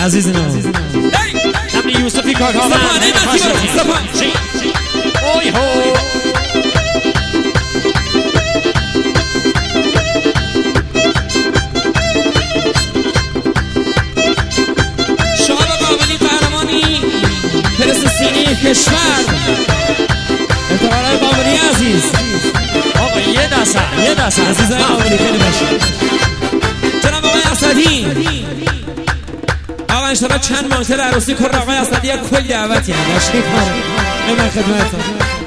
عزیز نام همین یوسفی کاکاوند اوی هو شاه قابلی قهرمانی فلسطینی کشور اعتبارهای قابلی عزیز آقا یه دسته عزیزای قابلی خیلی باشید جناب آقای اسدی آقا انشالله چند مانتل عروسی کر آقای اسدی کل دعوتی هم داشتی من خدمتم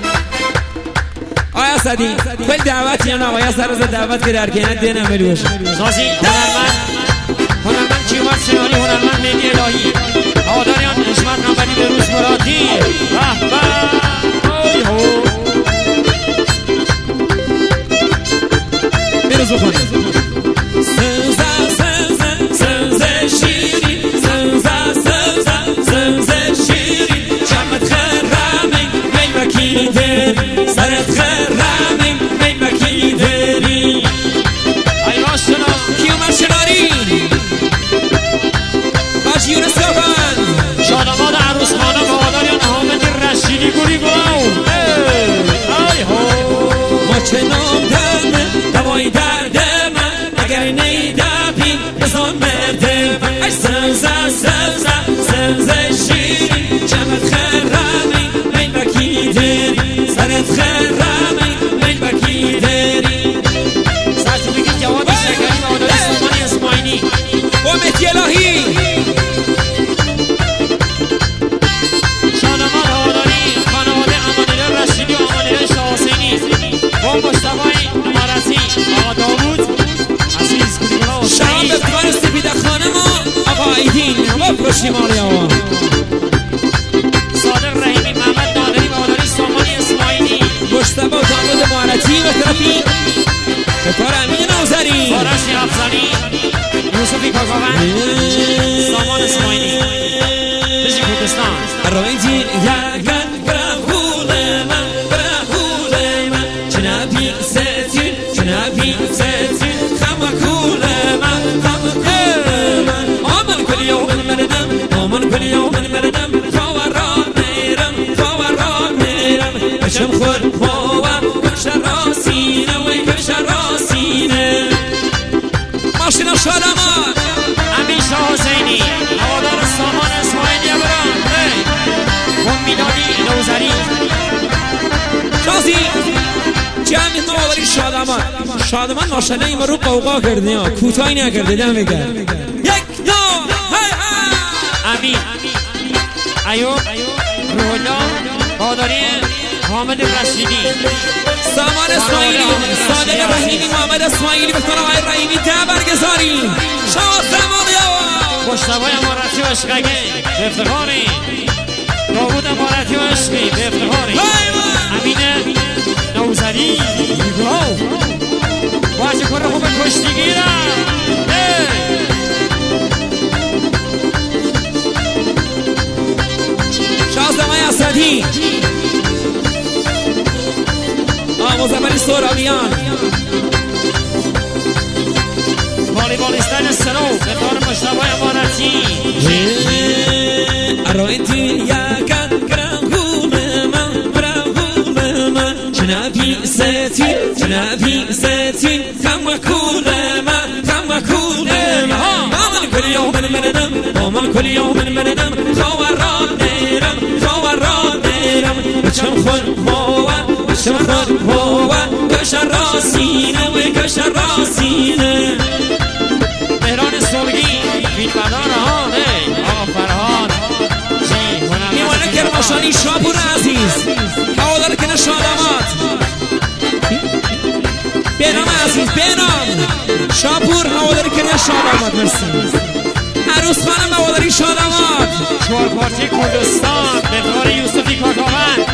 آقای اسدی کل دعوتی هم آقای سرز دعوت که در کینت دینم بلی باشه سازی هنرمند کیومرث سیانی هنرمند مهدی الهی هواداریان حشمت نامبری بهروز مرادی اوی هو بروز بخونید سرت خرمی میمکی دری ای ماشنا کیومرث شناری باش یونس کاکاوند شاداماد عروس خانم هواداریان حامد رشیدی گوری گلاو ای هو ما چه نام دمه دوای درد من اگر نیدبی بزن مرده ای سنزه شیری چمت خرمی میمکی دری سرت خرمی میمکی دری سرچو بگید جواد شکری هواداری سامان اسماعیلی با مهدی الهی شاداماد هواداری خانواده امانی‌الله رشیدی و امانی‌الله شاه حسینی با مجتبی امارتی آقا داوود عزیز گوری گلاو شام افتخار سپیده خانم آقا ایدین با پشتیمانی آقا صادق رحیمی محمد نادری هواداری سامان اسماعیلی مجتبی و داوود امارتی و طرفی افتخار امین نوذری آرش افزانی یوسفی کاکاوند سامان اسماعیلی بشی کردستان رویجی یکن برهول من جنابی ستین خمکول من آمن کل یوم مردم فورا میرم بشم خور هوا کشر راسینه ماشینا شادمان امین شاه حسینی هوادار سامان اسماعیلی برام اون میلادی نوذری شازی جمعی هواداری شادمان ماشاءالله این رو قوقا کردی ها کوتاهی نکرده دم کرد یک دو امین ایوب روح الله هواداری حامد رشیدی سامان اسماعیلی صادق رحیمی محمد اسماعیلی به طور آقای رحیمی ده برگزاری شاه سامان یا مجتبی امارتی و اشقگی به افتخاری داوود امارتی و عشقی به افتخاری امین نوذری واجه کره خوب کشتیگیرم شازدمای اسدی مزفری سورامیان والیبالیستان سرو به طور مجتبی امارتی ارویتی یکن برهول من جنابی ستین خمکول من آمن کل یوم مردم خوران میرم بچم خور هوا کشر راسینه مهران سلگی فیلمبردار آقا فرهاد میوانه کرماشانی شاپور عزیز هوادار کنه شادامات بینام عزیز شاپور هواداری کنه شادامات مرسی عروس خانم هواداری شادامات چهار پارچه کردستان به طور یوسفی کاکاوند